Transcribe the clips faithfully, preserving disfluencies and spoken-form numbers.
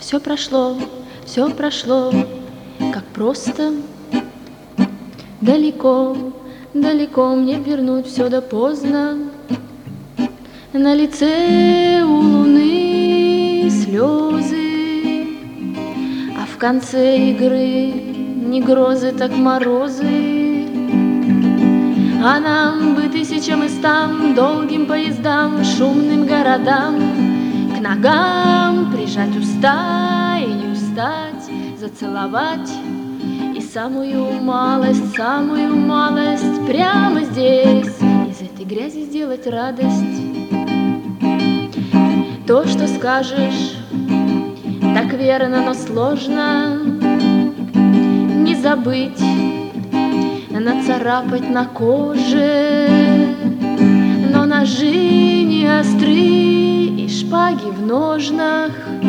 Все прошло, все прошло, как просто. Далеко, далеко мне вернуть все да поздно. На лице у луны слезы, а в конце игры не грозы, так морозы. А нам бы тысячам и стам, долгим поездам, шумным городам, к ногам прижать уста и не устать, зацеловать. И самую малость, самую малость прямо здесь из этой грязи сделать радость. То, что скажешь, так верно, но сложно не забыть, нацарапать на коже. Но ножи не остры и шпаги в ножнах.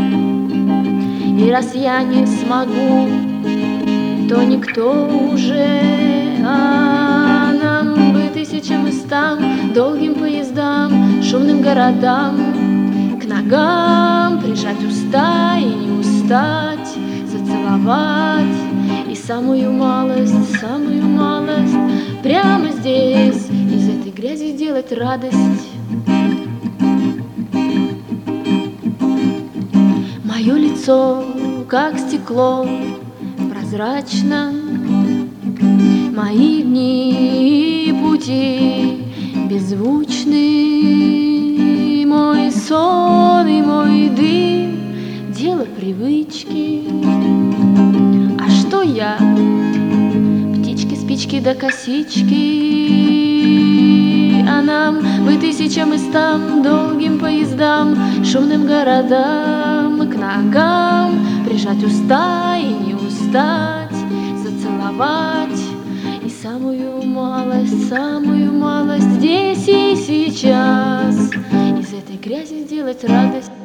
И раз я не смогу, то никто уже. А нам бы тысячам и стам, долгим поездам, шумным городам, к ногам прижать уста и не устать, зацеловать. И самую малость, самую малость прямо здесь из этой грязи сделать радость. Мое лицо, как стекло, прозрачно. Мои дни и пути беззвучны. Мой сон и мой дым — дело привычки. А что я? Птички, спички да косички. А нам бы тысячам и стам, долгим поездам, шумным городам, к ногам прижать уста и не устать, зацеловать. И самую малость, самую малость здесь и сейчас из этой грязи сделать радость.